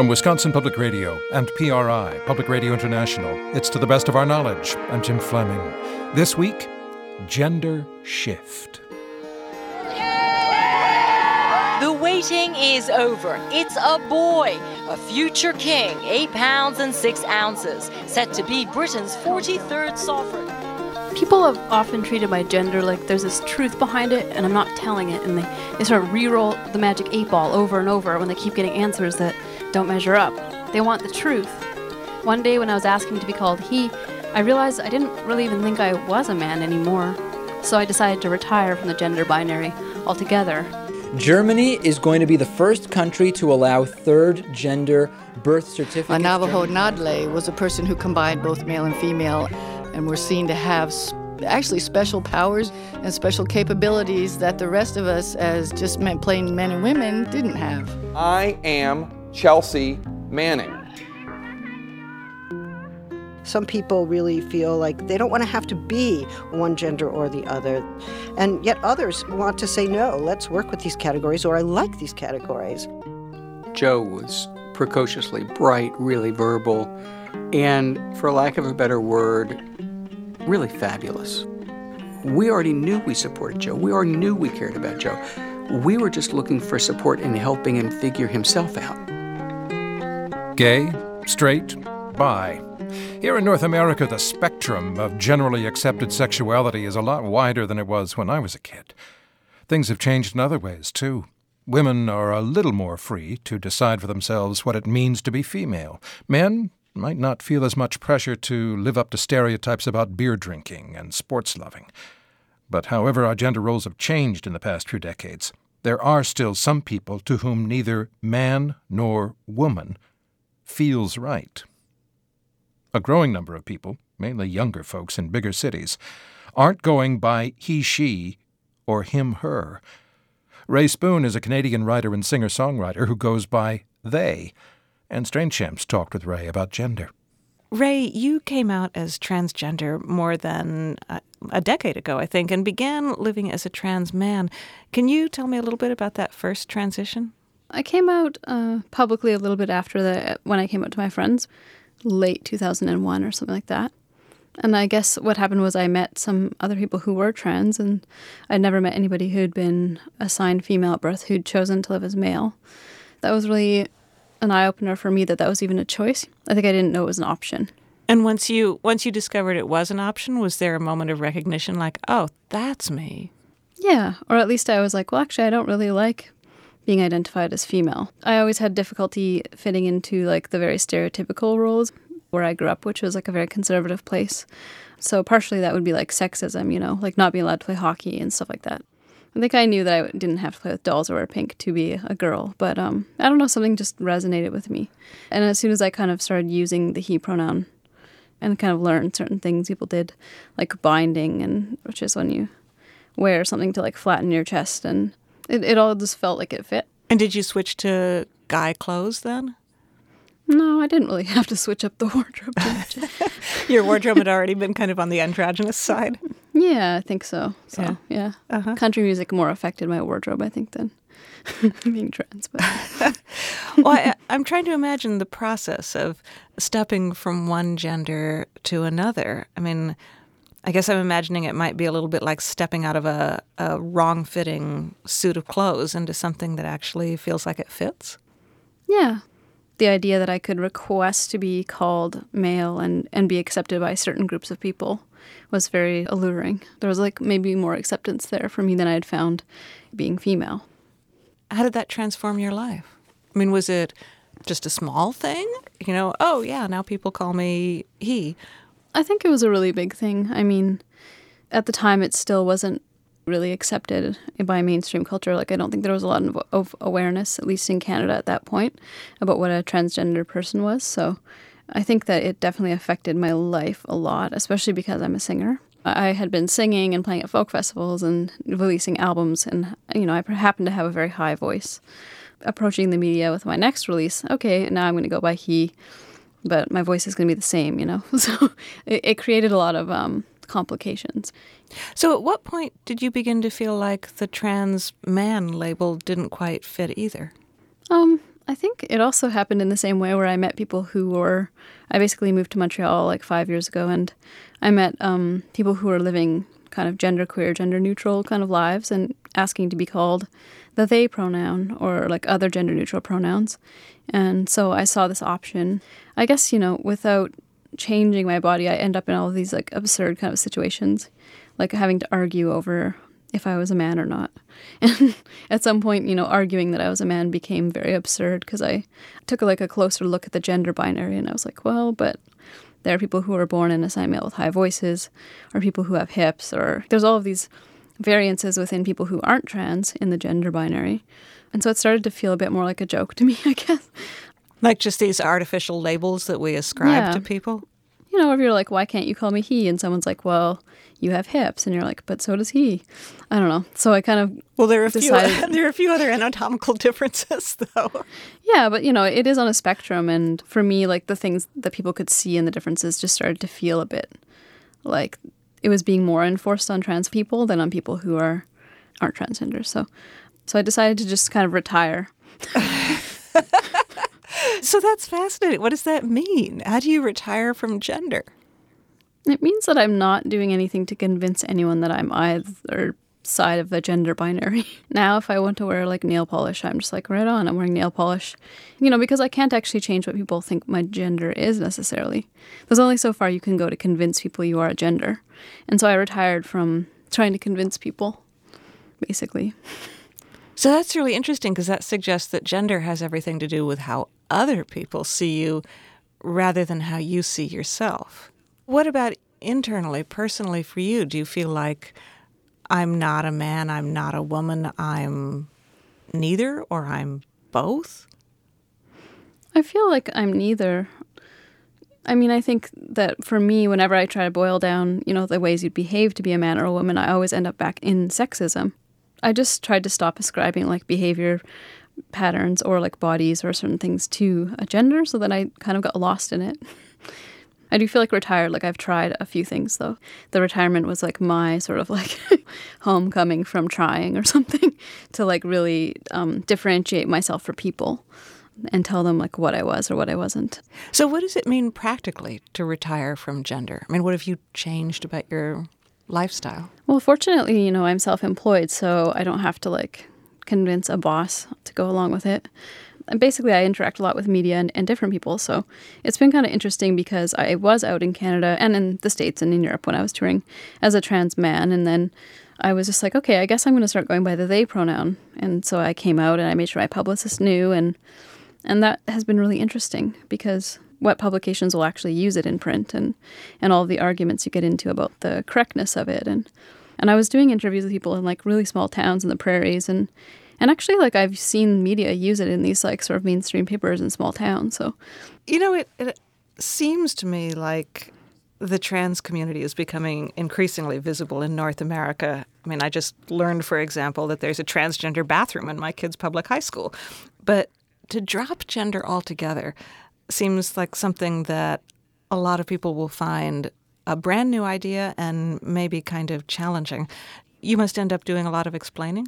From Wisconsin Public Radio and PRI, Public Radio International, it's To the Best of Our Knowledge. I'm Jim Fleming. This week, gender shift. The waiting is over. It's a boy, a future king, 8 pounds and 6 ounces, set to be Britain's 43rd sovereign. People have often treated my gender like there's this truth behind it, and I'm not telling it, and they sort of re-roll the magic 8 ball over and over when they keep getting answers that don't measure up. They want the truth. One day when I was asking to be called he, I realized I didn't really even think I was a man anymore, so I decided to retire from the gender binary altogether. Germany is going to be the first country to allow third gender birth certificates. A Navajo Nadle was a person who combined both male and female, and were seen to have actually special powers and special capabilities that the rest of us, as just plain men and women, didn't have. I am Chelsea Manning. Some people really feel like they don't want to have to be one gender or the other. And yet others want to say, no, let's work with these categories, or I like these categories. Joe was precociously bright, really verbal, and for lack of a better word, really fabulous. We already knew we supported Joe. We already knew we cared about Joe. We were just looking for support in helping him figure himself out. Gay, straight, bi. Here in North America, the spectrum of generally accepted sexuality is a lot wider than it was when I was a kid. Things have changed in other ways, too. Women are a little more free to decide for themselves what it means to be female. Men might not feel as much pressure to live up to stereotypes about beer drinking and sports loving. But however our gender roles have changed in the past few decades, there are still some people to whom neither man nor woman feels right. A growing number of people, mainly younger folks in bigger cities, aren't going by he/she or him/her. Ray Spoon is a Canadian writer and singer-songwriter who goes by they. And Strange Champs talked with Ray about gender. Ray, you came out as transgender more than a decade ago, I think, and began living as a trans man. Can you tell me a little bit about that first transition? I came out publicly a little bit after that, when I came out to my friends, late 2001 or something like that. And I guess what happened was I met some other people who were trans, and I'd never met anybody who'd been assigned female at birth who'd chosen to live as male. That was really an eye-opener for me that was even a choice. I think I didn't know it was an option. And once you discovered it was an option, was there a moment of recognition like, oh, that's me? Yeah, or at least I was like, well, actually, I don't really like being identified as female. I always had difficulty fitting into like the very stereotypical roles where I grew up, which was like a very conservative place. So partially that would be like sexism, like not being allowed to play hockey and stuff like that. I think I knew that I didn't have to play with dolls or wear pink to be a girl, but I don't know, something just resonated with me. And as soon as I kind of started using the he pronoun and kind of learned certain things people did, like binding, which is when you wear something to like flatten your chest, and it all just felt like it fit. And did you switch to guy clothes then? No, I didn't really have to switch up the wardrobe too much. Your wardrobe had already been kind of on the androgynous side? Yeah, I think so. Yeah. Uh-huh. Country music more affected my wardrobe, I think, than being trans. But. Well, I'm trying to imagine the process of stepping from one gender to another. I mean, I guess I'm imagining it might be a little bit like stepping out of a wrong-fitting suit of clothes into something that actually feels like it fits. Yeah. The idea that I could request to be called male and be accepted by certain groups of people was very alluring. There was like maybe more acceptance there for me than I had found being female. How did that transform your life? I mean, was it just a small thing? Oh yeah, now people call me he. I think it was a really big thing. I mean, at the time it still wasn't really accepted by mainstream culture. Like, I don't think there was a lot of awareness, at least in Canada at that point, about what a transgender person was. So I think that it definitely affected my life a lot, especially because I'm a singer. I had been singing and playing at folk festivals and releasing albums, and, I happen to have a very high voice. Approaching the media with my next release, okay, now I'm going to go by he, but my voice is going to be the same, So it created a lot of complications. So at what point did you begin to feel like the trans man label didn't quite fit either? I think it also happened in the same way where I met people who were, I basically moved to Montreal like 5 years ago, and I met people who were living kind of genderqueer, gender neutral kind of lives and asking to be called the they pronoun or like other gender neutral pronouns. And so I saw this option. I guess, without changing my body, I end up in all of these like absurd kind of situations, like having to argue over if I was a man or not. And at some point, arguing that I was a man became very absurd because I took a closer look at the gender binary and I was like, well, but there are people who are born and assigned male with high voices, or people who have hips, or there's all of these variances within people who aren't trans in the gender binary. And so it started to feel a bit more like a joke to me, I guess. Like just these artificial labels that we ascribe to people? If you're like, why can't you call me he? And someone's like, well, you have hips. And you're like, but so does he. I don't know. So I kind of there are a few other anatomical differences, though. Yeah, but, it is on a spectrum. And for me, like the things that people could see and the differences just started to feel a bit like it was being more enforced on trans people than on people who aren't transgender. So I decided to just kind of retire. So that's fascinating. What does that mean? How do you retire from gender? It means that I'm not doing anything to convince anyone that I'm either side of the gender binary. Now, if I want to wear like nail polish, I'm just like, right on, I'm wearing nail polish. Because I can't actually change what people think my gender is necessarily. There's only so far you can go to convince people you are a gender. And so I retired from trying to convince people, basically. So that's really interesting because that suggests that gender has everything to do with how other people see you rather than how you see yourself. What about internally, personally for you? Do you feel like I'm not a man, I'm not a woman, I'm neither, or I'm both? I feel like I'm neither. I mean, I think that for me, whenever I try to boil down, the ways you'd behave to be a man or a woman, I always end up back in sexism. I just tried to stop ascribing like behavior patterns or like bodies or certain things to a gender, so that I kind of got lost in it. I do feel like retired. Like I've tried a few things though. The retirement was like my sort of like homecoming from trying or something to like really differentiate myself for people and tell them like what I was or what I wasn't. So what does it mean practically to retire from gender? I mean, what have you changed about your lifestyle? Well, fortunately, I'm self-employed, so I don't have to like convince a boss to go along with it. And basically, I interact a lot with media and different people, so it's been kind of interesting because I was out in Canada and in the States and in Europe when I was touring as a trans man, and then I was just like, okay, I guess I'm going to start going by the they pronoun. And so I came out and I made sure my publicist knew, and that has been really interesting because what publications will actually use it in print and all of the arguments you get into about the correctness of it. And I was doing interviews with people in like really small towns in the prairies and actually like I've seen media use it in these like sort of mainstream papers in small towns. So, it seems to me like the trans community is becoming increasingly visible in North America. I mean, I just learned, for example, that there's a transgender bathroom in my kid's public high school. But to drop gender altogether seems like something that a lot of people will find a brand new idea and maybe kind of challenging. You must end up doing a lot of explaining?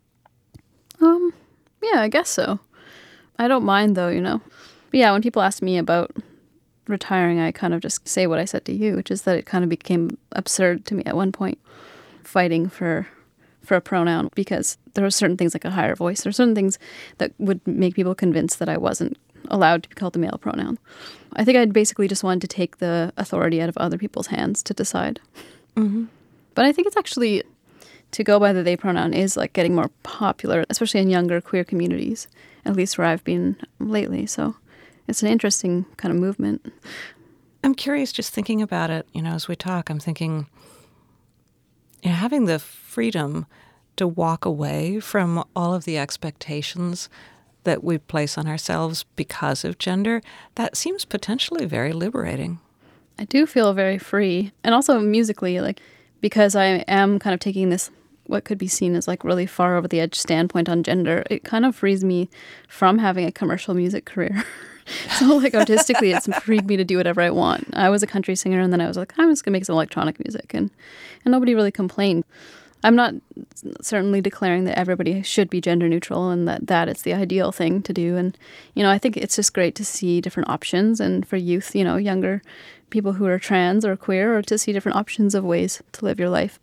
Yeah, I guess so. I don't mind though, But yeah, when people ask me about retiring, I kind of just say what I said to you, which is that it kind of became absurd to me at one point, fighting for a pronoun, because there were certain things like a higher voice. There are certain things that would make people convinced that I wasn't allowed to be called the male pronoun. I think I basically just wanted to take the authority out of other people's hands to decide. Mm-hmm. But I think it's actually, to go by the they pronoun is like getting more popular, especially in younger queer communities, at least where I've been lately. So it's an interesting kind of movement. I'm curious, just thinking about it, as we talk, I'm thinking, having the freedom to walk away from all of the expectations that we place on ourselves because of gender, that seems potentially very liberating. I do feel very free. And also musically, like, because I am kind of taking this, what could be seen as like really far over the edge standpoint on gender, it kind of frees me from having a commercial music career. So like artistically, it's freed me to do whatever I want. I was a country singer and then I was like, I'm just gonna make some electronic music, and nobody really complained. I'm not certainly declaring that everybody should be gender neutral and that it's the ideal thing to do. And, I think it's just great to see different options, and for youth, younger people who are trans or queer, or to see different options of ways to live your life.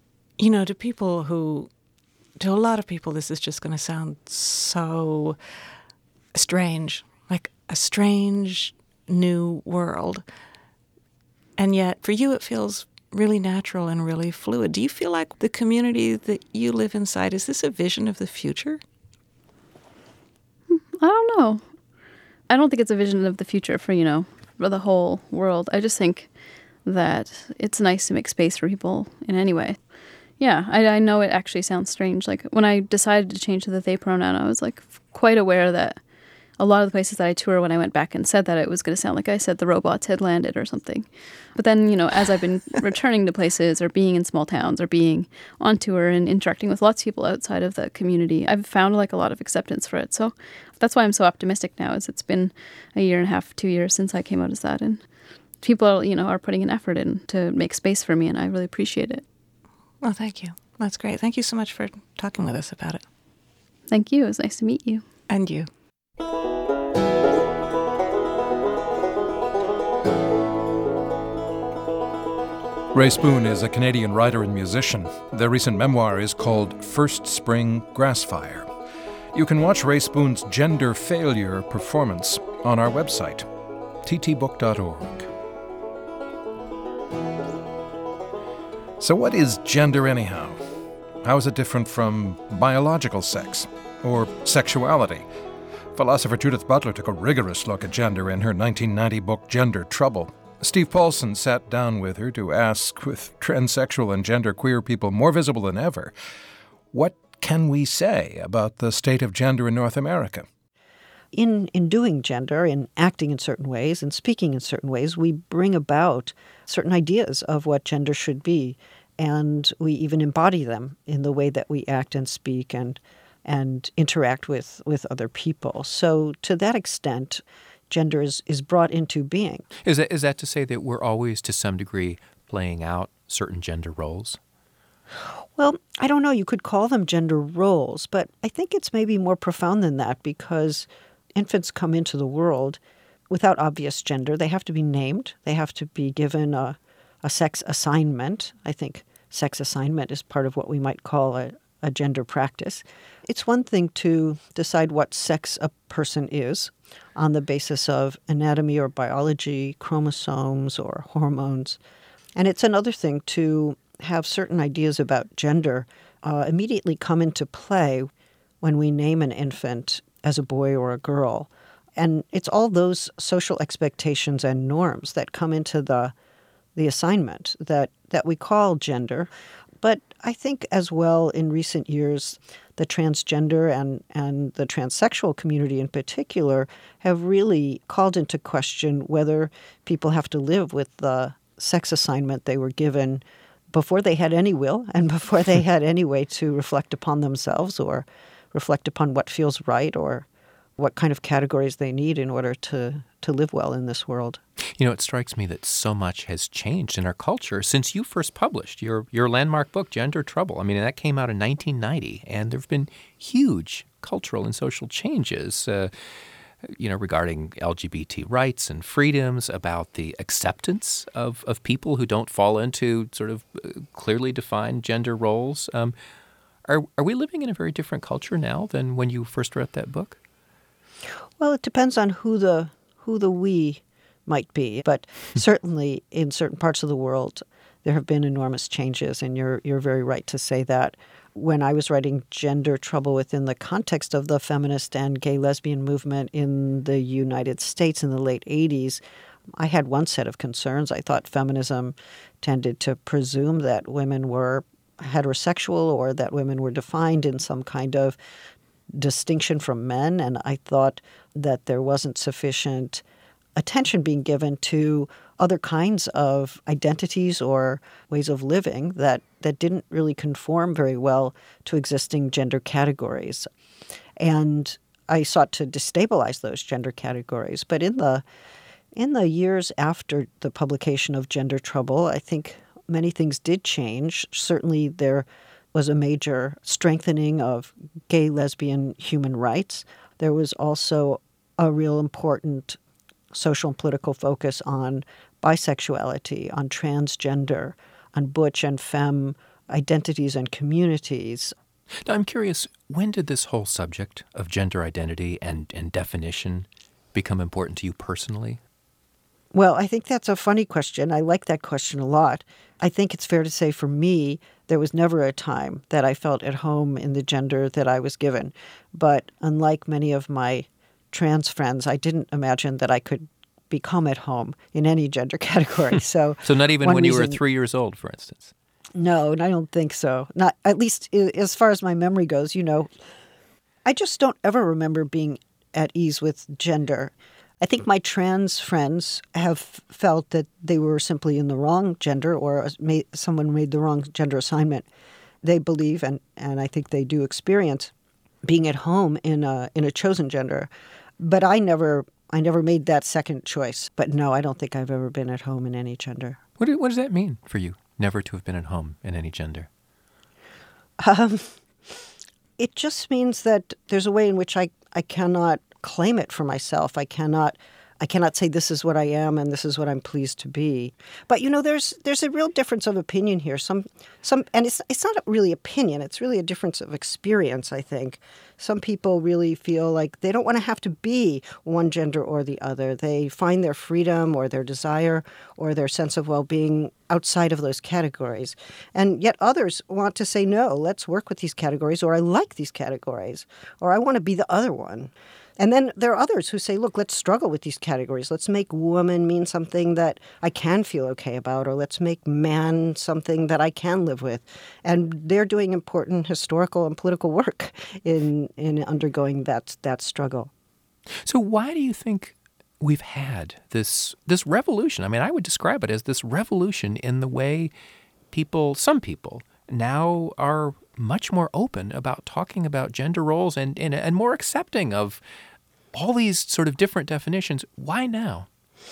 To a lot of people, this is just going to sound so strange, like a strange new world. And yet, for you, it feels really natural and really fluid. Do you feel like the community that you live inside, is this a vision of the future? I don't know. I don't think it's a vision of the future for the whole world. I just think that it's nice to make space for people in any way. Yeah, I know it actually sounds strange. Like, when I decided to change to the they pronoun, I was like quite aware that a lot of the places that I tour, when I went back and said that, it was going to sound like I said the robots had landed or something. But then, as I've been returning to places or being in small towns or being on tour and interacting with lots of people outside of the community, I've found like a lot of acceptance for it. So that's why I'm so optimistic now, is it's been a year and a half, 2 years since I came out as that. And people, are putting an effort in to make space for me, and I really appreciate it. Well, thank you. That's great. Thank you so much for talking with us about it. Thank you. It was nice to meet you. And you. Ray Spoon is a Canadian writer and musician. Their recent memoir is called First Spring Grassfire. You can watch Ray Spoon's Gender Failure performance on our website, ttbook.org. So what is gender anyhow? How is it different from biological sex or sexuality? Philosopher Judith Butler took a rigorous look at gender in her 1990 book Gender Trouble. Steve Paulson sat down with her to ask, with transsexual and genderqueer people more visible than ever, what can we say about the state of gender in North America? In doing gender, in acting in certain ways and speaking in certain ways, we bring about certain ideas of what gender should be, and we even embody them in the way that we act and speak and interact with other people. So to that extent, gender is brought into being. Is that to say that we're always, to some degree, playing out certain gender roles? Well, I don't know. You could call them gender roles, but I think it's maybe more profound than that, because infants come into the world without obvious gender. They have to be named. They have to be given a sex assignment. I think sex assignment is part of what we might call a gender practice. It's one thing to decide what sex a person is on the basis of anatomy or biology, chromosomes or hormones. And it's another thing to have certain ideas about gender immediately come into play when we name an infant as a boy or a girl. And it's all those social expectations and norms that come into the assignment that we call gender. But I think as well in recent years, the transgender and the transsexual community in particular have really called into question whether people have to live with the sex assignment they were given before they had any will and before they had any way to reflect upon themselves or reflect upon what feels right or what kind of categories they need in order to live well in this world. It strikes me that so much has changed in our culture since you first published your landmark book, Gender Trouble. I mean, that came out in 1990, and there have been huge cultural and social changes, regarding LGBT rights and freedoms, about the acceptance of people who don't fall into sort of clearly defined gender roles. Are we living in a very different culture now than when you first wrote that book? Well, it depends on who the we might be, but certainly in certain parts of the world there have been enormous changes, and you're very right to say that. When I was writing Gender Trouble within the context of the feminist and gay lesbian movement in the United States in the late 80s, I had one set of concerns. I thought feminism tended to presume that women were heterosexual or that women were defined in some kind of distinction from men, and I thought that there wasn't sufficient attention being given to other kinds of identities or ways of living that didn't really conform very well to existing gender categories. And I sought to destabilize those gender categories. But in the years after the publication of Gender Trouble, I think many things did change. Certainly there was a major strengthening of gay, lesbian human rights. There was also a real important social and political focus on bisexuality, on transgender, on butch and femme identities and communities. Now, I'm curious, when did this whole subject of gender identity and definition become important to you personally? Well, I think that's a funny question. I like that question a lot. I think it's fair to say for me, there was never a time that I felt at home in the gender that I was given. But unlike many of my trans friends, I didn't imagine that I could become at home in any gender category. So not even when you were 3 years old, for instance? No, and I don't think so. Not at least as far as my memory goes. I just don't ever remember being at ease with gender. I think my trans friends have felt that they were simply in the wrong gender or someone made the wrong gender assignment. They believe, and I think they do experience, being at home in a chosen gender. But I never made that second choice. But no, I don't think I've ever been at home in any gender. What does that mean for you, never to have been at home in any gender? It just means that there's a way in which I cannot claim it for myself. I cannot say this is what I am and this is what I'm pleased to be. But there's a real difference of opinion here. Some and it's not really opinion. It's really a difference of experience, I think. Some people really feel like they don't want to have to be one gender or the other. They find their freedom or their desire or their sense of well-being outside of those categories. And yet others want to say, no, let's work with these categories, or I like these categories, or I want to be the other one. And then there are others who say, look, let's struggle with these categories. Let's make woman mean something that I can feel okay about, or let's make man something that I can live with. And they're doing important historical and political work in undergoing that some So why do you think we've had this revolution? I mean, I would describe it as this revolution in the way some people now are much more open about talking about gender roles and more accepting of all these sort of different definitions. Why now?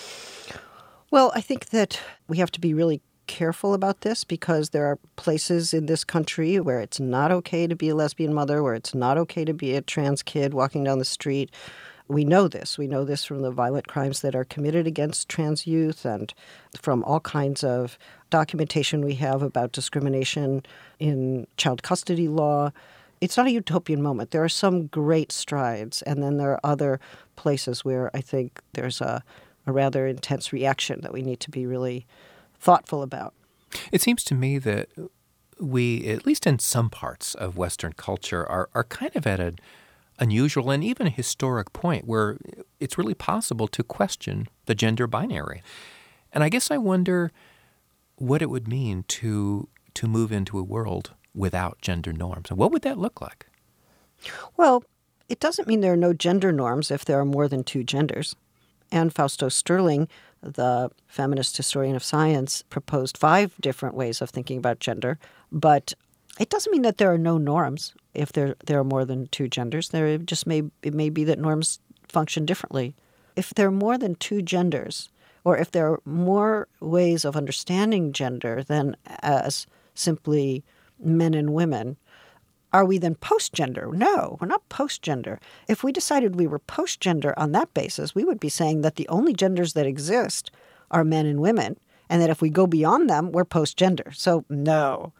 Well, I think that we have to be really careful about this because there are places in this country where it's not okay to be a lesbian mother, where it's not okay to be a trans kid walking down the street. We know this. We know this from the violent crimes that are committed against trans youth and from all kinds of documentation we have about discrimination in child custody law. It's not a utopian moment. There are some great strides, and then there are other places where I think there's a rather intense reaction that we need to be really thoughtful about. It seems to me that we, at least in some parts of Western culture, are kind of at an unusual and even a historic point where it's really possible to question the gender binary. And I guess I wonder what it would mean to move into a world without gender norms. And what would that look like? Well, it doesn't mean there are no gender norms if there are more than two genders. Anne Fausto Sterling, the feminist historian of science, proposed 5 different ways of thinking about gender. But it doesn't mean that there are no norms if there are more than 2 genders. It may be that norms function differently. If there are more than 2 genders, or if there are more ways of understanding gender than as simply men and women, are we then post-gender? No, we're not post-gender. If we decided we were post-gender on that basis, we would be saying that the only genders that exist are men and women, and that if we go beyond them, we're post-gender. So no.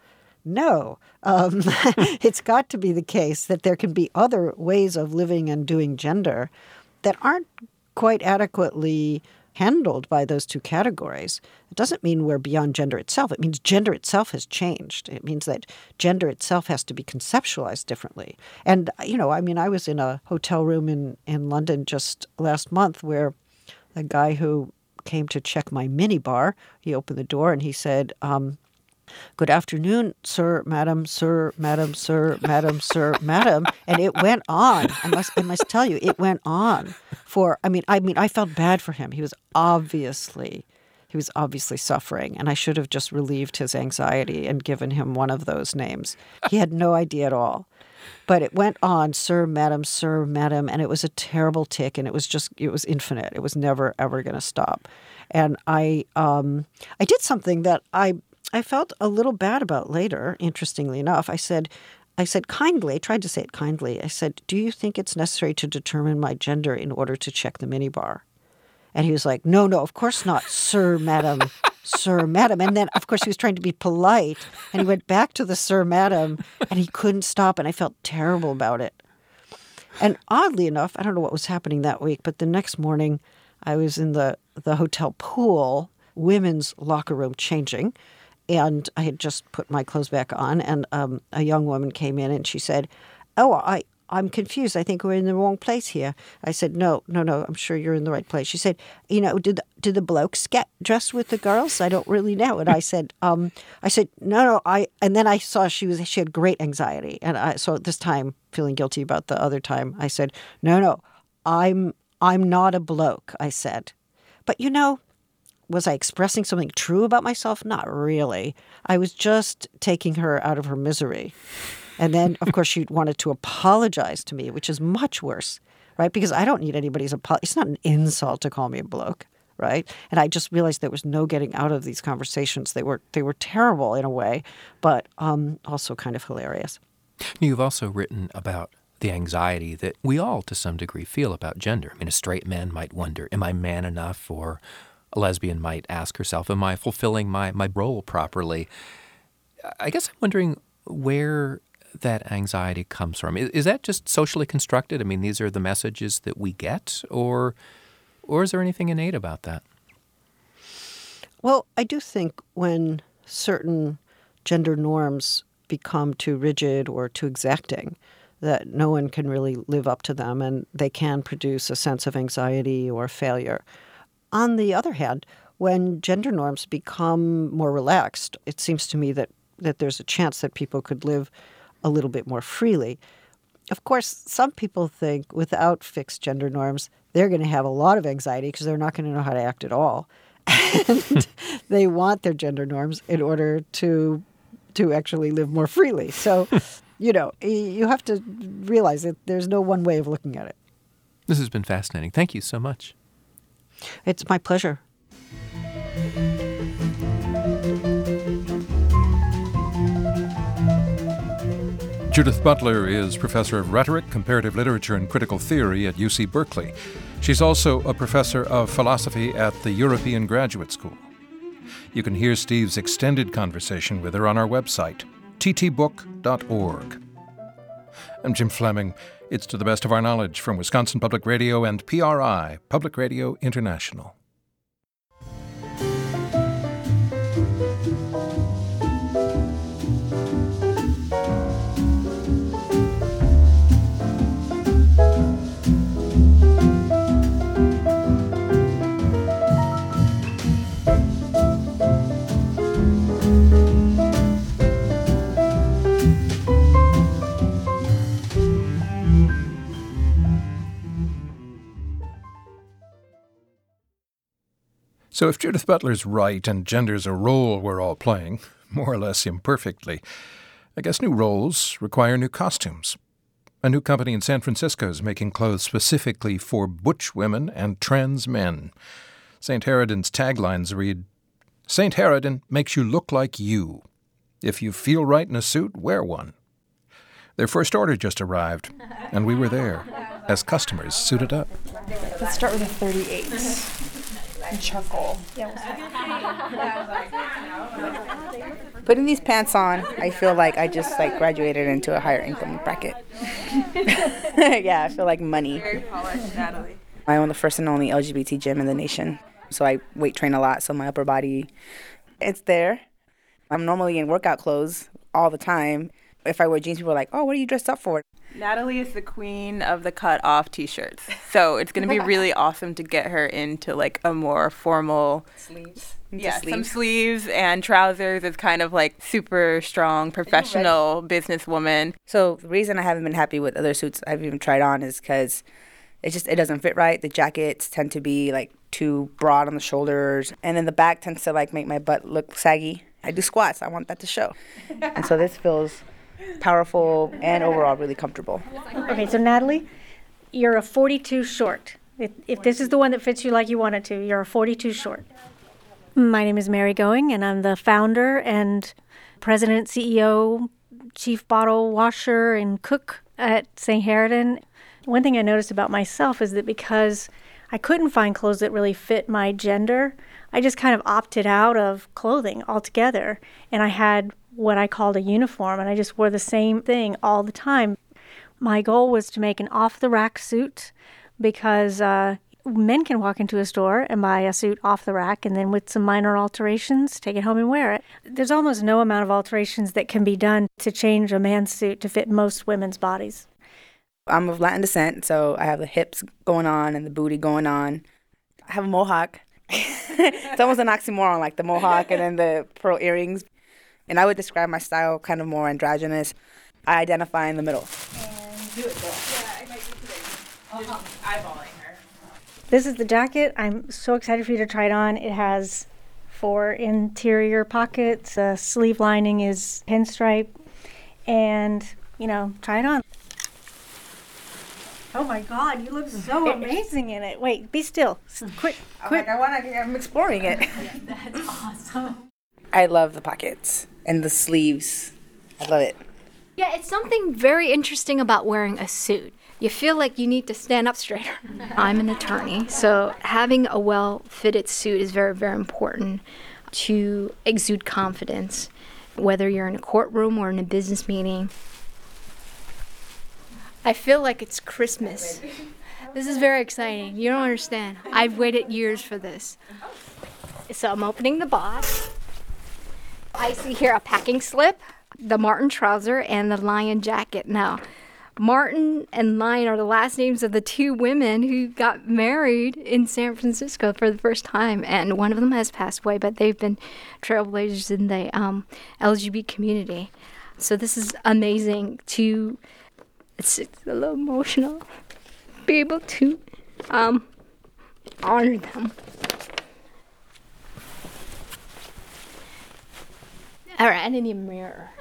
It's got to be the case that there can be other ways of living and doing gender that aren't quite adequately handled by those 2 categories. It doesn't mean we're beyond gender itself. It means gender itself has changed. It means that gender itself has to be conceptualized differently. And, I was in a hotel room in London just last month where a guy who came to check my minibar, he opened the door and he said, good afternoon, sir, madam, sir, madam, sir, madam, sir, madam. And it went on. I must tell you, it went on I felt bad for him. He was obviously suffering, and I should have just relieved his anxiety and given him one of those names. He had no idea at all. But it went on, sir, madam, and it was a terrible tick, and it was infinite. It was never, ever going to stop. And I did something that I I felt a little bad about later, interestingly enough. I said kindly, I tried to say it kindly. I said, do you think it's necessary to determine my gender in order to check the minibar? And he was like, no, of course not, sir, madam, sir, madam. And then, of course, he was trying to be polite, and he went back to the sir, madam, and he couldn't stop, and I felt terrible about it. And oddly enough, I don't know what was happening that week, but the next morning I was in the hotel pool, women's locker room changing, and I had just put my clothes back on, and a young woman came in, and she said, oh, I'm confused. I think we're in the wrong place here. I said, no, I'm sure you're in the right place. She said, did the blokes get dressed with the girls? I don't really know. And I said, no, and then I saw she had great anxiety. And so this time, feeling guilty about the other time, I said, no, I'm not a bloke, I said. But was I expressing something true about myself? Not really. I was just taking her out of her misery. And then, of course, she wanted to apologize to me, which is much worse, right? Because I don't need anybody's apology. It's not an insult to call me a bloke, right? And I just realized there was no getting out of these conversations. They were terrible in a way, but also kind of hilarious. You've also written about the anxiety that we all, to some degree, feel about gender. I mean, a straight man might wonder, am I man enough? Or a lesbian might ask herself, am I fulfilling my role properly? I guess I'm wondering where that anxiety comes from. Is that just socially constructed? I mean, these are the messages that we get, or is there anything innate about that? Well, I do think when certain gender norms become too rigid or too exacting, that no one can really live up to them, and they can produce a sense of anxiety or failure. On the other hand, when gender norms become more relaxed, it seems to me that there's a chance that people could live a little bit more freely. Of course, some people think without fixed gender norms, they're going to have a lot of anxiety because they're not going to know how to act at all. And they want their gender norms in order to actually live more freely. So, you have to realize that there's no one way of looking at it. This has been fascinating. Thank you so much. It's my pleasure. Judith Butler is professor of rhetoric, comparative literature, and critical theory at UC Berkeley. She's also a professor of philosophy at the European Graduate School. You can hear Steve's extended conversation with her on our website, ttbook.org. I'm Jim Fleming. It's To the Best of Our Knowledge from Wisconsin Public Radio and PRI, Public Radio International. So if Judith Butler's right and gender's a role we're all playing, more or less imperfectly, I guess new roles require new costumes. A new company in San Francisco is making clothes specifically for butch women and trans men. St. Harridan's taglines read, St. Harridan makes you look like you. If you feel right in a suit, wear one. Their first order just arrived, and we were there as customers suited up. Let's start with a 38. And charcoal. Putting these pants on, I feel like I just graduated into a higher income bracket. Yeah, I feel like money. Very polished, Natalie. I own the first and only LGBT gym in the nation, so I weight train a lot, so my upper body, it's there. I'm normally in workout clothes all the time. If I wear jeans, people are like, oh, what are you dressed up for? Natalie is the queen of the cut-off T-shirts, so it's going to be really awesome to get her into a more formal sleeves. Some sleeves and trousers. It's kind of super strong, professional businesswoman. So the reason I haven't been happy with other suits I've even tried on is because it doesn't fit right. The jackets tend to be too broad on the shoulders, and then the back tends to make my butt look saggy. I do squats. I want that to show, and so this feels powerful and overall really comfortable. Okay, so Natalie, you're a 42 short. If this is the one that fits you like you want it to, you're a 42 short. My name is Mary Going, and I'm the founder and president, CEO, chief bottle washer, and cook at St. Harridan. One thing I noticed about myself is that because I couldn't find clothes that really fit my gender, I just kind of opted out of clothing altogether. And I had what I called a uniform, and I just wore the same thing all the time. My goal was to make an off-the-rack suit because men can walk into a store and buy a suit off the rack and then with some minor alterations, take it home and wear it. There's almost no amount of alterations that can be done to change a man's suit to fit most women's bodies. I'm of Latin descent, so I have the hips going on and the booty going on. I have a mohawk. It's almost an oxymoron, like the mohawk and then the pearl earrings. And I would describe my style kind of more androgynous. I identify in the middle. And do it there. Yeah, I might do today. Just eyeballing her. This is the jacket. I'm so excited for you to try it on. It has 4 interior pockets. The sleeve lining is pinstripe. And, try it on. Oh my God, you look so amazing in it. Wait, be still. Quick. I'm exploring it. That's awesome. I love the pockets and the sleeves. I love it. Yeah, it's something very interesting about wearing a suit. You feel like you need to stand up straighter. I'm an attorney, so having a well-fitted suit is very, very important to exude confidence, whether you're in a courtroom or in a business meeting. I feel like it's Christmas. This is very exciting. You don't understand. I've waited years for this. So I'm opening the box. I see here a packing slip, the Martin trouser, and the Lion jacket. Now, Martin and Lion are the last names of the 2 women who got married in San Francisco for the first time. And one of them has passed away, but they've been trailblazers in the LGBT community. So this is amazing to... It's a little emotional. Be able to honor them. All right, I need a mirror.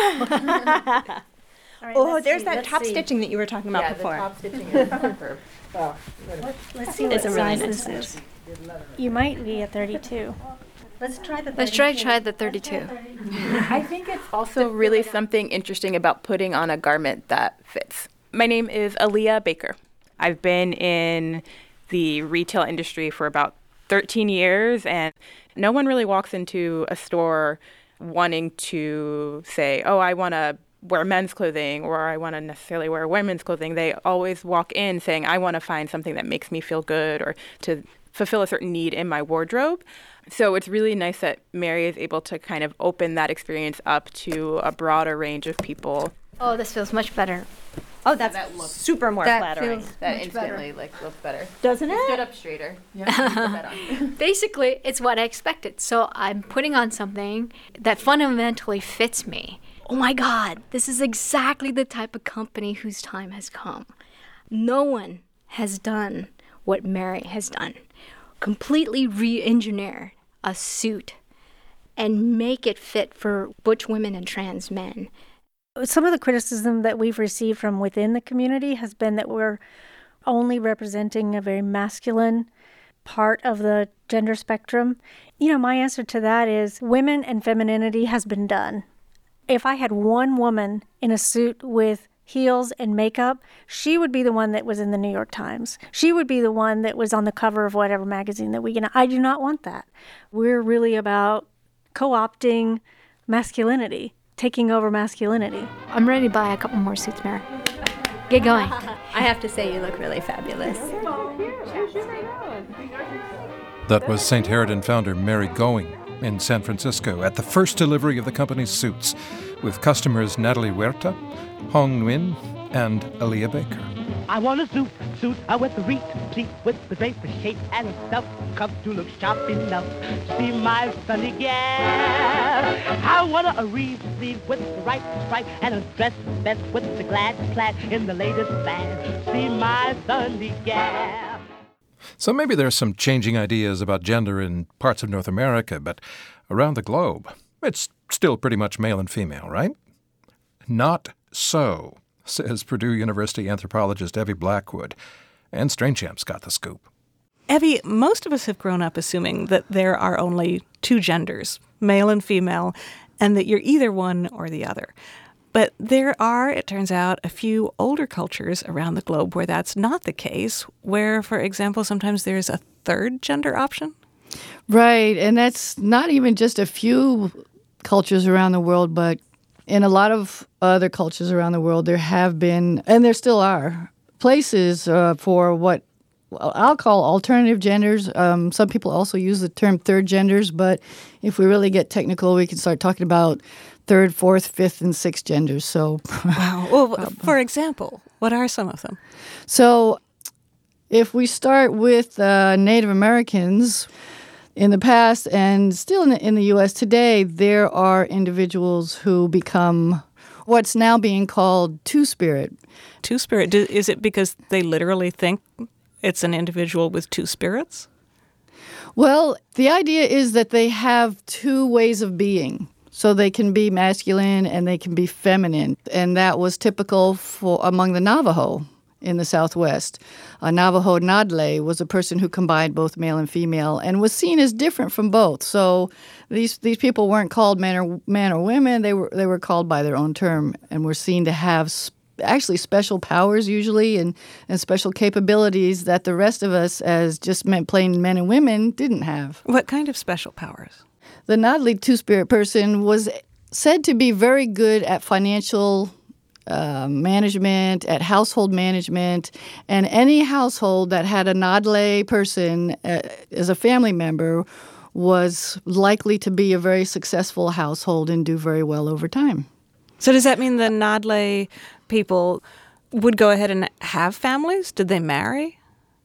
Right, there's that top stitching that you were talking about before. The top stitching is superb. Let's see what size this is. You might be a 32. Let's try the 32. Let's try the 32. I think it's also really something interesting about putting on a garment that fits. My name is Aaliyah Baker. I've been in the retail industry for about 13 years, and no one really walks into a store wanting to say, oh, I want to wear men's clothing or I want to necessarily wear women's clothing. They always walk in saying, I want to find something that makes me feel good or to fulfill a certain need in my wardrobe. So it's really nice that Mary is able to kind of open that experience up to a broader range of people. Oh, this feels much better. Oh, that looks super more flattering. That instantly looks better. Doesn't it? Stood up straighter. Yeah, Basically, it's what I expected. So I'm putting on something that fundamentally fits me. Oh my God, this is exactly the type of company whose time has come. No one has done what Mary has done. Completely re-engineer a suit and make it fit for butch women and trans men. Some of the criticism that we've received from within the community has been that we're only representing a very masculine part of the gender spectrum. My answer to that is women and femininity has been done. If I had one woman in a suit with heels and makeup, she would be the one that was in the New York Times. She would be the one that was on the cover of whatever magazine that we can. I do not want that. We're really about co-opting masculinity, taking over masculinity. I'm ready to buy a couple more suits, Mary. Get going. I have to say you look really fabulous. That was St. Harridan founder Mary Going in San Francisco at the first delivery of the company's suits with customers Natalie Huerta, Hong Nguyen, and Aaliyah Baker. I want a suit with the reach, with the draper shape and stuff, come to look sharp enough. See my sunny gal. I want a sleeve with the right stripe and a dress vest with the glad plaid in the latest fad. See my sunny gal. So maybe there's some changing ideas about gender in parts of North America, but around the globe, it's still pretty much male and female, right? Not so, says Purdue University anthropologist Evie Blackwood. And Strangechamp's got the scoop. Evie, most of us have grown up assuming that there are only two genders, male and female, and that you're either one or the other. But there are, it turns out, a few older cultures around the globe where that's not the case, where, for example, sometimes there's a third gender option. Right, and that's not even just a few cultures around the world, but in a lot of other cultures around the world, there have been, and there still are, places for what I'll call alternative genders. Some people also use the term third genders, but if we really get technical, we can start talking about third, fourth, fifth, and sixth genders. So, wow. Well, for example, what are some of them? So, if we start with Native Americans, in the past and still in the U.S. today, there are individuals who become what's now being called Two-Spirit. Two-Spirit. Is it because they literally think it's an individual with two spirits? Well, the idea is that they have two ways of being. So they can be masculine and they can be feminine. And that was typical among the Navajo in the Southwest. A Navajo Nadle was a person who combined both male and female and was seen as different from both. So these people weren't called man or women. They were called by their own term and were seen to have actually special powers usually and special capabilities that the rest of us as just plain men and women didn't have. What kind of special powers? The Nadle Two-Spirit person was said to be very good at financial management, at household management, and any household that had a Nadle person as a family member was likely to be a very successful household and do very well over time. So does that mean the Nadle people would go ahead and have families? Did they marry?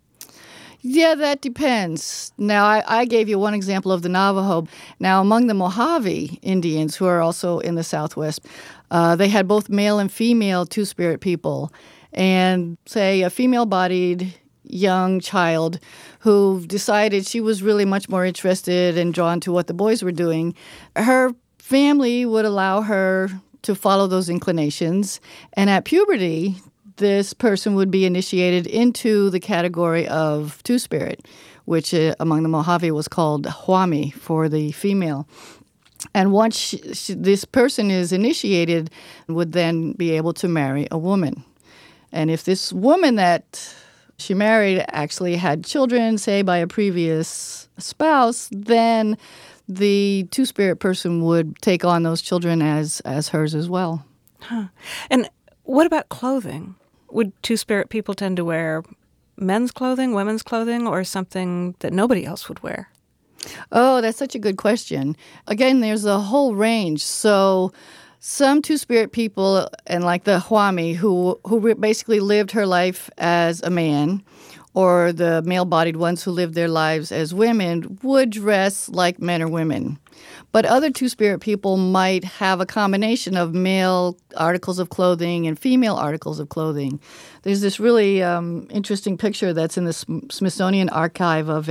Yeah, that depends. Now, I gave you one example of the Navajo. Now, among the Mojave Indians, who are also in the Southwest, they had both male and female Two-Spirit people. And, say, a female-bodied young child who decided she was really much more interested and drawn to what the boys were doing, her family would allow her to follow those inclinations. And at puberty, this person would be initiated into the category of Two-Spirit, which among the Mojave was called Hwami for the female. And once this person is initiated, would then be able to marry a woman. And if this woman that she married actually had children, say, by a previous spouse, then the Two-Spirit person would take on those children as hers as well. Huh. And what about clothing? Would Two-Spirit people tend to wear men's clothing, women's clothing, or something that nobody else would wear? Oh, that's such a good question. Again, there's a whole range. So some Two-Spirit people, and like the Hwami, who basically lived her life as a man, or the male-bodied ones who lived their lives as women, would dress like men or women. But other Two-Spirit people might have a combination of male articles of clothing and female articles of clothing. There's this really interesting picture that's in the Smithsonian archive of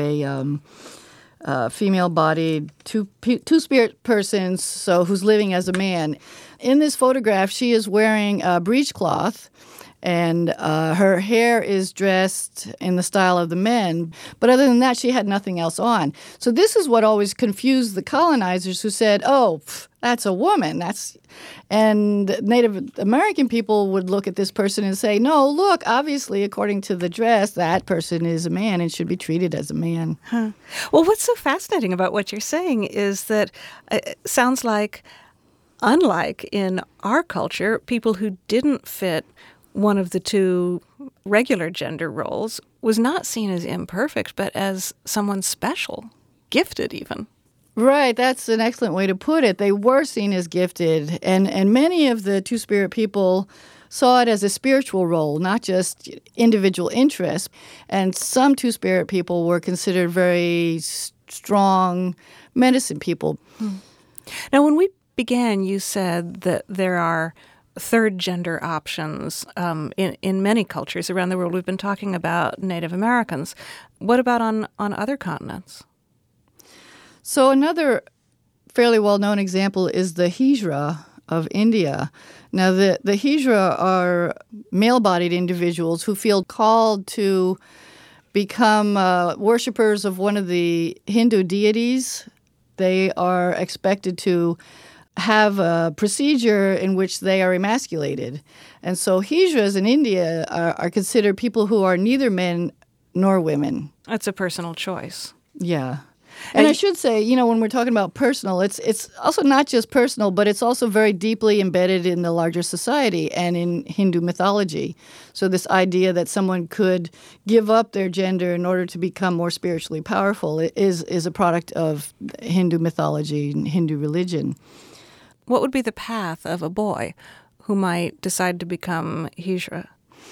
a female-bodied Two-Spirit person, so who's living as a man. In this photograph, she is wearing a breechcloth, and her hair is dressed in the style of the men. But other than that, she had nothing else on. So this is what always confused the colonizers who said, oh, that's a woman. And Native American people would look at this person and say, no, look, obviously, according to the dress, that person is a man and should be treated as a man. Huh. Well, what's so fascinating about what you're saying is that it sounds like, unlike in our culture, people who didn't fit one of the two regular gender roles was not seen as imperfect, but as someone special, gifted even. Right, that's an excellent way to put it. They were seen as gifted, and many of the Two-Spirit people saw it as a spiritual role, not just individual interest. And some Two-Spirit people were considered very strong medicine people. Now, when we began, you said that there are third gender options in many cultures around the world. We've been talking about Native Americans. What about on other continents? So another fairly well-known example is the Hijra of India. Now, the Hijra are male-bodied individuals who feel called to become worshippers of one of the Hindu deities, they are expected to have a procedure in which they are emasculated. And so hijras in India are considered people who are neither men nor women. That's a personal choice. Yeah. And I should say, when we're talking about personal, it's also not just personal, but it's also very deeply embedded in the larger society and in Hindu mythology. So this idea that someone could give up their gender in order to become more spiritually powerful is a product of Hindu mythology and Hindu religion. What would be the path of a boy who might decide to become hijra?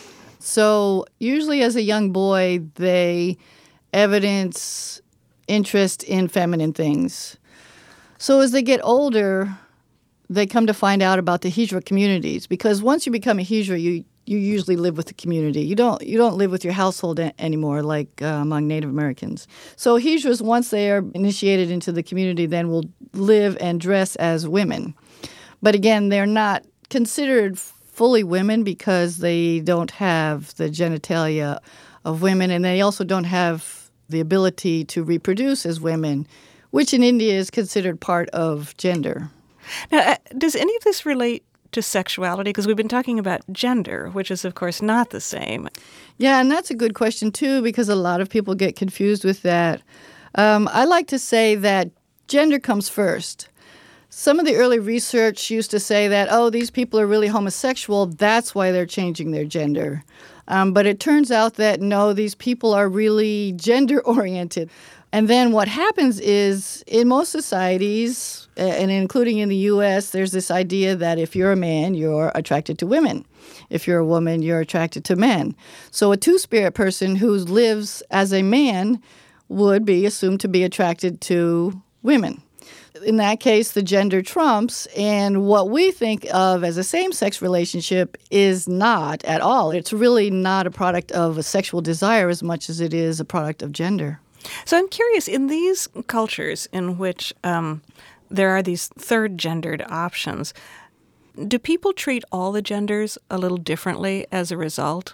So usually as a young boy, they evidence interest in feminine things. So as they get older, they come to find out about the hijra communities, because once you become a hijra, you usually live with the community. You don't live with your household anymore like among Native Americans. So hijras, once they are initiated into the community, then will live and dress as women. But again, they're not considered fully women because they don't have the genitalia of women, and they also don't have the ability to reproduce as women, which in India is considered part of gender. Now, does any of this relate to sexuality? Because we've been talking about gender, which is, of course, not the same. Yeah, and that's a good question, too, because a lot of people get confused with that. I like to say that gender comes first. Some of the early research used to say that, these people are really homosexual, that's why they're changing their gender. But it turns out that, no, these people are really gender-oriented. And then what happens is, in most societies, and including in the U.S., there's this idea that if you're a man, you're attracted to women. If you're a woman, you're attracted to men. So a two-spirit person who lives as a man would be assumed to be attracted to women. In that case, the gender trumps, and what we think of as a same-sex relationship is not at all. It's really not a product of a sexual desire as much as it is a product of gender. So I'm curious, in these cultures in which there are these third-gendered options, do people treat all the genders a little differently as a result?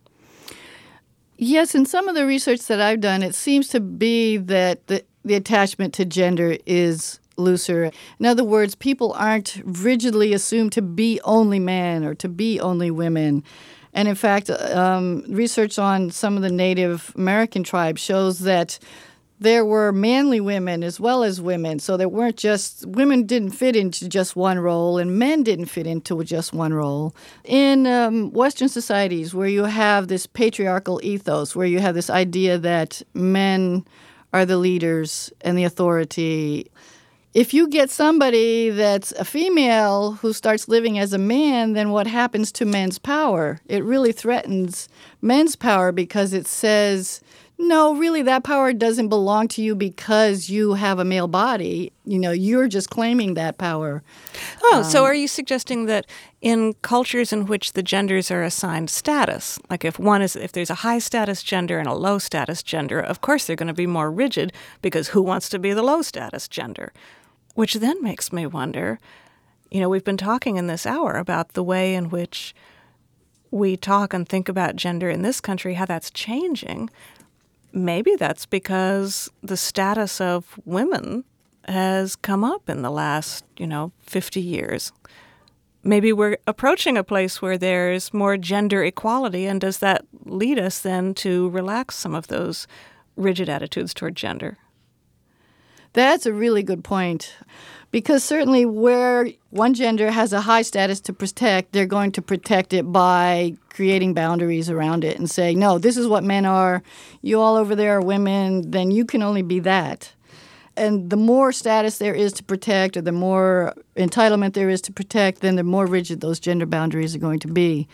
Yes, in some of the research that I've done, it seems to be that the attachment to gender is looser. In other words, people aren't rigidly assumed to be only men or to be only women. And in fact, research on some of the Native American tribes shows that there were manly women as well as women. So there weren't just, women didn't fit into just one role and men didn't fit into just one role. In Western societies where you have this patriarchal ethos, where you have this idea that men are the leaders and the authority, if you get somebody that's a female who starts living as a man, then what happens to men's power? It really threatens men's power because it says, no, really, that power doesn't belong to you because you have a male body. You're just claiming that power. So are you suggesting that in cultures in which the genders are assigned status, like if there's a high status gender and a low status gender, of course they're going to be more rigid because who wants to be the low status gender? Which then makes me wonder, we've been talking in this hour about the way in which we talk and think about gender in this country, how that's changing. Maybe that's because the status of women has come up in the last, 50 years. Maybe we're approaching a place where there's more gender equality, and does that lead us then to relax some of those rigid attitudes toward gender? That's a really good point, because certainly where one gender has a high status to protect, they're going to protect it by creating boundaries around it and saying, no, this is what men are. You all over there are women, then you can only be that. And the more status there is to protect, or the more entitlement there is to protect, then the more rigid those gender boundaries are going to be.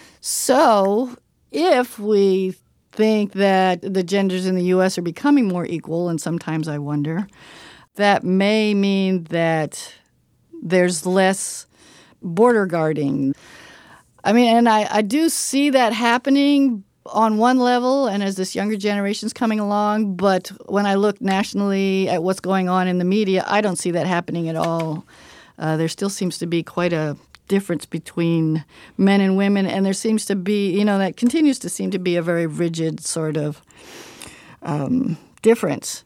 So if we think that the genders in the U.S. are becoming more equal, and sometimes I wonder, that may mean that there's less border guarding. And I do see that happening on one level and as this younger generation's coming along, but when I look nationally at what's going on in the media, I don't see that happening at all. There still seems to be quite a difference between men and women, and there seems to be, that continues to seem to be a very rigid sort of difference.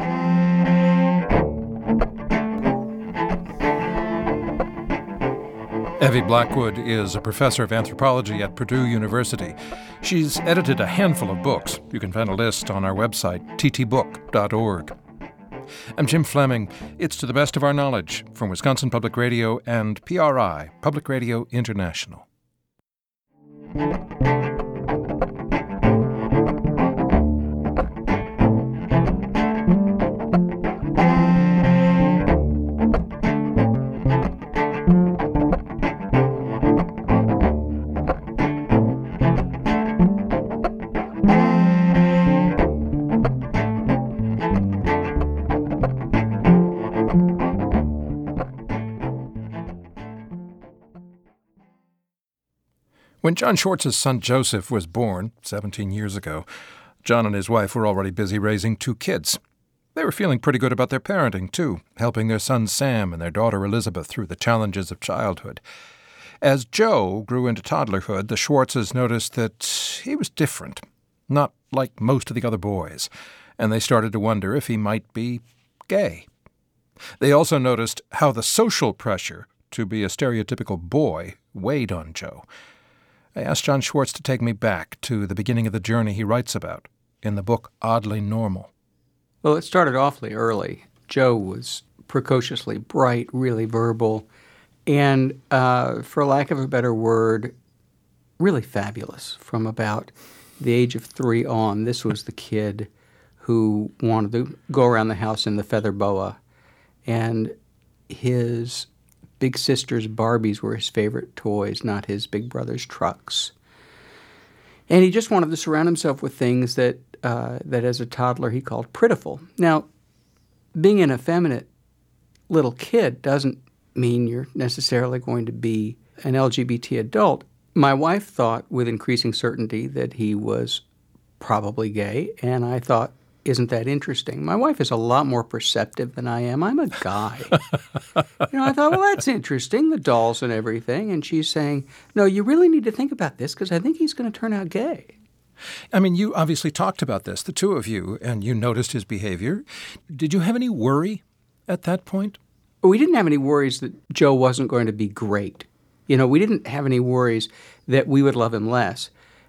Evie Blackwood is a professor of anthropology at Purdue University. She's edited a handful of books. You can find a list on our website, ttbook.org. I'm Jim Fleming. It's To the Best of Our Knowledge from Wisconsin Public Radio and PRI, Public Radio International. When John Schwartz's son Joseph was born 17 years ago, John and his wife were already busy raising 2 kids. They were feeling pretty good about their parenting, too, helping their son Sam and their daughter Elizabeth through the challenges of childhood. As Joe grew into toddlerhood, the Schwartzes noticed that he was different, not like most of the other boys, and they started to wonder if he might be gay. They also noticed how the social pressure to be a stereotypical boy weighed on Joe. I asked John Schwartz to take me back to the beginning of the journey he writes about in the book Oddly Normal. Well, it started awfully early. Joe was precociously bright, really verbal, and, for lack of a better word, really fabulous. From about the age of 3 on, this was the kid who wanted to go around the house in the feather boa, and his big sister's Barbies were his favorite toys, not his big brother's trucks. And he just wanted to surround himself with things that as a toddler he called prettiful. Now, being an effeminate little kid doesn't mean you're necessarily going to be an LGBT adult. My wife thought with increasing certainty that he was probably gay, and I thought, isn't that interesting? My wife is a lot more perceptive than I am. I'm a guy. I thought, well, that's interesting, the dolls and everything. And she's saying, no, you really need to think about this because I think he's going to turn out gay. I mean, you obviously talked about this, the two of you, and you noticed his behavior. Did you have any worry at that point? We didn't have any worries that Joe wasn't going to be great. We didn't have any worries that we would love him less.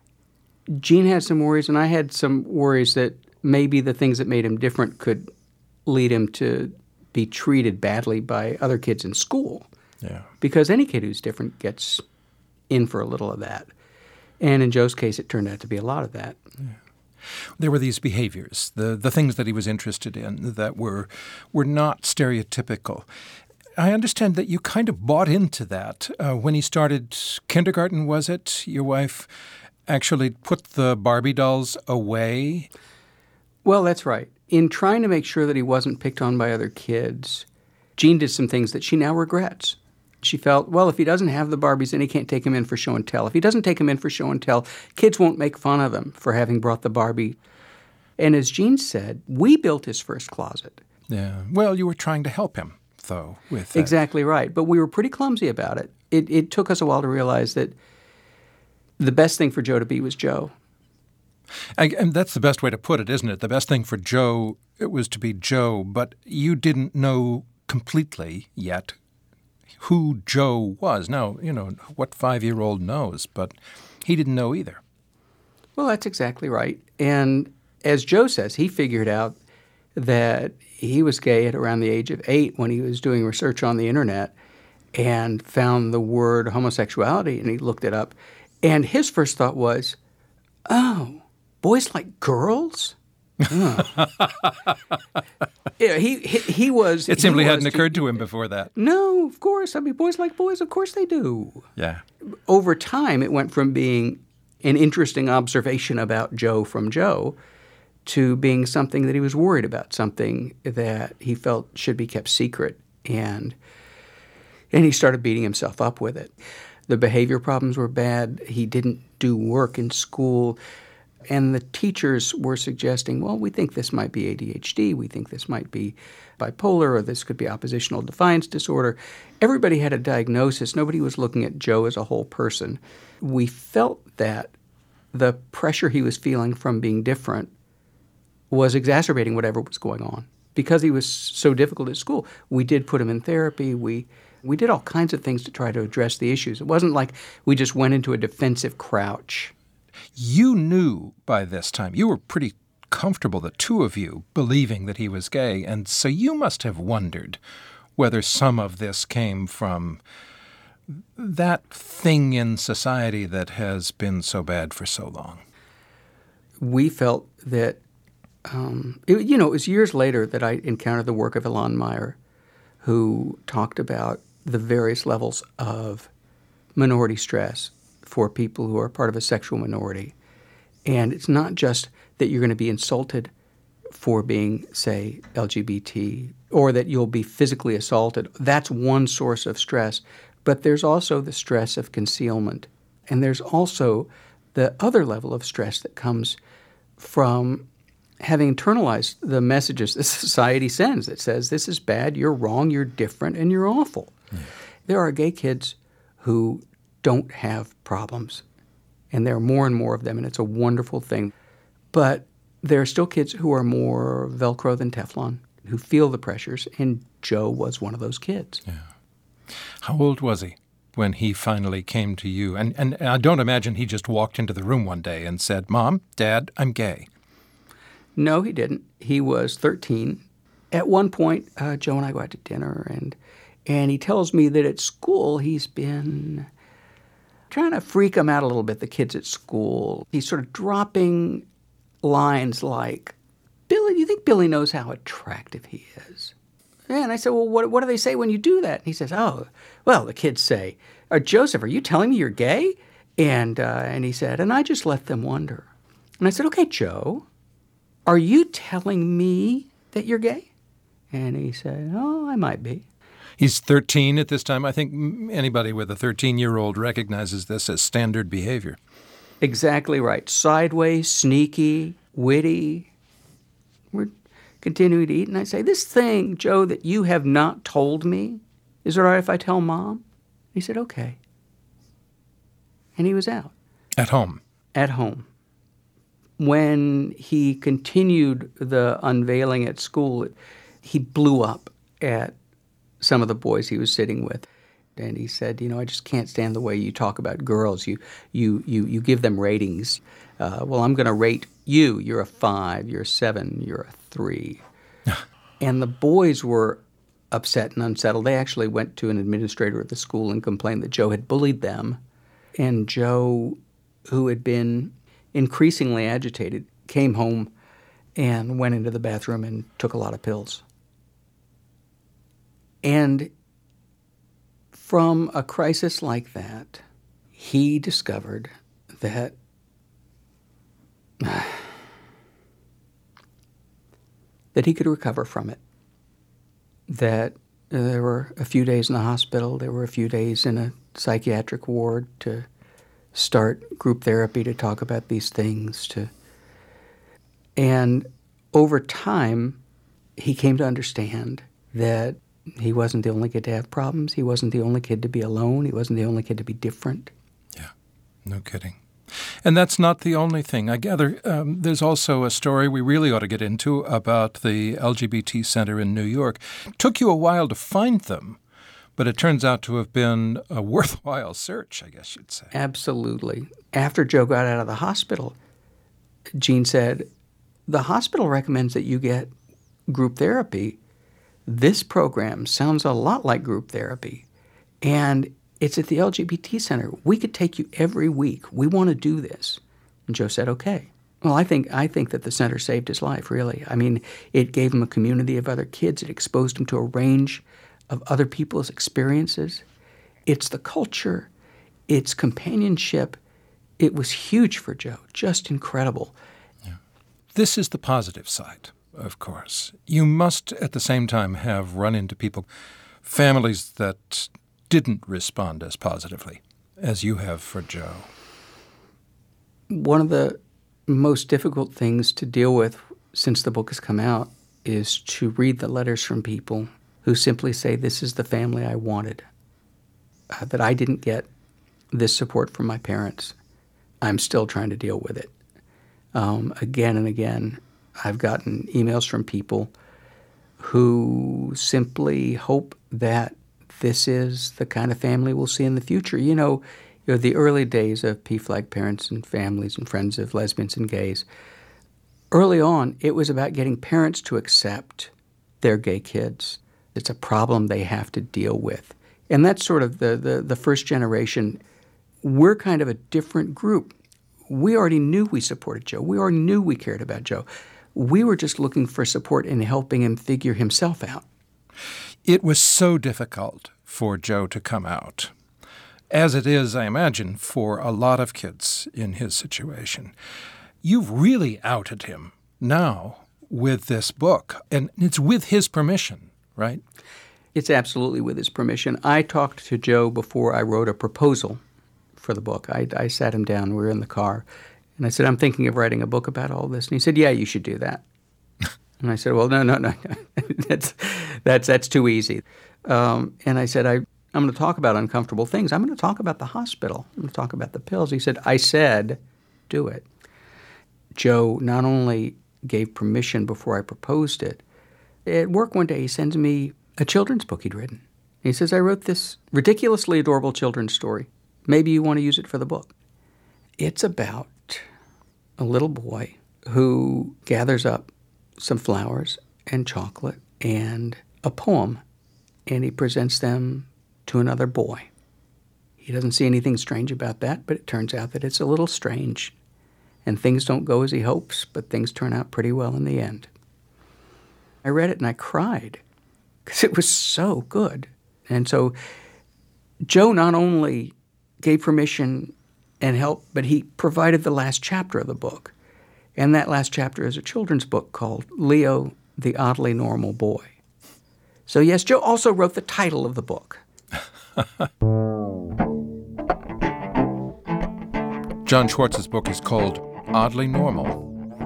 Jean had some worries, and I had some worries that maybe the things that made him different could lead him to be treated badly by other kids in school. Yeah. Because any kid who's different gets in for a little of that. And in Joe's case, it turned out to be a lot of that. Yeah. There were these behaviors, the things that he was interested in that were not stereotypical. I understand that you kind of bought into that. When he started kindergarten, was it? Your wife actually put the Barbie dolls away? Well, that's right. In trying to make sure that he wasn't picked on by other kids, Jean did some things that she now regrets. She felt, well, if he doesn't have the Barbies, then he can't take them in for show and tell. If he doesn't take them in for show and tell, kids won't make fun of him for having brought the Barbie. And as Jean said, we built his first closet. Yeah. Well, you were trying to help him, though, with that. Exactly right. But we were pretty clumsy about it. It took us a while to realize that the best thing for Joe to be was Joe. And that's the best way to put it, isn't it? The best thing for Joe, it was to be Joe, but you didn't know completely yet who Joe was. Now, what 5-year-old knows, but he didn't know either. Well, that's exactly right. And as Joe says, he figured out that he was gay at around the age of 8 when he was doing research on the internet and found the word homosexuality, and he looked it up. And his first thought was, oh, boys like girls? Oh. Yeah, he was... It simply hadn't occurred to him before that. No, of course. I mean, boys like boys, of course they do. Yeah. Over time, it went from being an interesting observation about Joe from Joe to being something that he was worried about, something that he felt should be kept secret. And he started beating himself up with it. The behavior problems were bad. He didn't do work in school. And the teachers were suggesting, well, we think this might be ADHD, we think this might be bipolar, or this could be oppositional defiance disorder. Everybody had a diagnosis. Nobody was looking at Joe as a whole person. We felt that the pressure he was feeling from being different was exacerbating whatever was going on. Because he was so difficult at school, we did put him in therapy. We did all kinds of things to try to address the issues. It wasn't like we just went into a defensive crouch. You knew by this time, you were pretty comfortable, the two of you, believing that he was gay, and so you must have wondered whether some of this came from that thing in society that has been so bad for so long. We felt that, it was years later that I encountered the work of Elan Meyer, who talked about the various levels of minority stress for people who are part of a sexual minority. And it's not just that you're going to be insulted for being, say, LGBT, or that you'll be physically assaulted. That's one source of stress. But there's also the stress of concealment. And there's also the other level of stress that comes from having internalized the messages that society sends that says, this is bad, you're wrong, you're different, and you're awful. Yeah. There are gay kids who don't have problems, and there are more and more of them, and it's a wonderful thing. But there are still kids who are more Velcro than Teflon, who feel the pressures, and Joe was one of those kids. Yeah. How old was he when he finally came to you? And I don't imagine he just walked into the room one day and said, Mom, Dad, I'm gay. No, he didn't. He was 13. At one point, Joe and I go out to dinner, and he tells me that at school he's been trying to freak him out a little bit, the kids at school. He's sort of dropping lines like, Billy, do you think Billy knows how attractive he is? Yeah, and I said, well, what do they say when you do that? And he says, oh, well, the kids say, Joseph, are you telling me you're gay? And he said, and I just let them wonder. And I said, okay, Joe, are you telling me that you're gay? And he said, oh, I might be. He's 13 at this time. I think anybody with a 13-year-old recognizes this as standard behavior. Exactly right. Sideways, sneaky, witty. We're continuing to eat, and I say, this thing, Joe, that you have not told me, is it all right if I tell Mom? He said, okay. And he was out. At home? At home. When he continued the unveiling at school, he blew up at some of the boys he was sitting with. And he said, I just can't stand the way you talk about girls. You give them ratings. Well, I'm going to rate you. You're a 5, you're a 7, you're a 3. And the boys were upset and unsettled. They actually went to an administrator at the school and complained that Joe had bullied them. And Joe, who had been increasingly agitated, came home and went into the bathroom and took a lot of pills. And from a crisis like that, he discovered that he could recover from it. That there were a few days in the hospital, there were a few days in a psychiatric ward to start group therapy to talk about these things. And over time, he came to understand that he wasn't the only kid to have problems. He wasn't the only kid to be alone. He wasn't the only kid to be different. Yeah, no kidding. And that's not the only thing. I gather there's also a story we really ought to get into about the LGBT Center in New York. It took you a while to find them, but it turns out to have been a worthwhile search, I guess you'd say. Absolutely. After Joe got out of the hospital, Jean said, the hospital recommends that you get group therapy. This program sounds a lot like group therapy, and it's at the LGBT Center. We could take you every week. We want to do this. And Joe said, okay. Well, I think that the center saved his life, really. I mean, it gave him a community of other kids. It exposed him to a range of other people's experiences. It's the culture. It's companionship. It was huge for Joe, just incredible. Yeah. This is the positive side. Of course. You must, at the same time, have run into people, families that didn't respond as positively as you have for Joe. One of the most difficult things to deal with since the book has come out is to read the letters from people who simply say, this is the family I wanted, that I didn't get this support from my parents. I'm still trying to deal with it. Again and again, I've gotten emails from people who simply hope that this is the kind of family we'll see in the future. You know, the early days of PFLAG parents and families and friends of lesbians and gays, early on, it was about getting parents to accept their gay kids. It's a problem they have to deal with. And that's sort of the first generation. We're kind of a different group. We already knew we supported Joe. We already knew we cared about Joe. We were just looking for support in helping him figure himself out. It was so difficult for Joe to come out, as it is, I imagine, for a lot of kids in his situation. You've really outed him now with this book, and it's with his permission, right? It's absolutely with his permission. I talked to Joe before I wrote a proposal for the book. I sat him down, we were in the car, and I said, I'm thinking of writing a book about all this. And he said, yeah, you should do that. And I said, well, no. that's too easy. And I said, I'm going to talk about uncomfortable things. I'm going to talk about the hospital. I'm going to talk about the pills. He said, I said, do it. Joe not only gave permission before I proposed it, at work one day he sends me a children's book he'd written. He says, I wrote this ridiculously adorable children's story. Maybe you want to use it for the book. It's about a little boy who gathers up some flowers and chocolate and a poem, and he presents them to another boy. He doesn't see anything strange about that, but it turns out that it's a little strange. And things don't go as he hopes, but things turn out pretty well in the end. I read it and I cried because it was so good. And so Joe not only gave permission and help, but he provided the last chapter of the book. And that last chapter is a children's book called Leo, the Oddly Normal Boy. So yes, Joe also wrote the title of the book. John Schwartz's book is called Oddly Normal.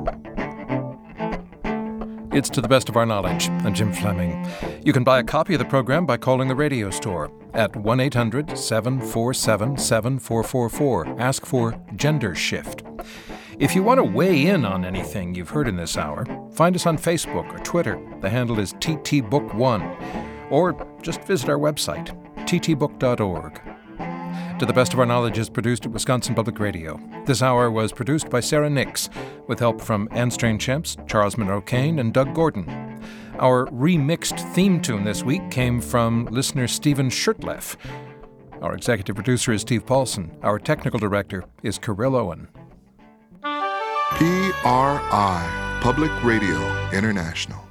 It's To the Best of Our Knowledge. I'm Jim Fleming. You can buy a copy of the program by calling the radio store at 1-800-747-7444. Ask for Gender Shift. If you want to weigh in on anything you've heard in this hour, find us on Facebook or Twitter. The handle is TTBook1. Or just visit our website, ttbook.org. To the Best of Our Knowledge is produced at Wisconsin Public Radio. This hour was produced by Sarah Nix, with help from Anne Strain-Champs, Charles Monroe-Kane, and Doug Gordon. Our remixed theme tune this week came from listener Stephen Shirtleff. Our executive producer is Steve Paulson. Our technical director is Kirill Owen. PRI, Public Radio International.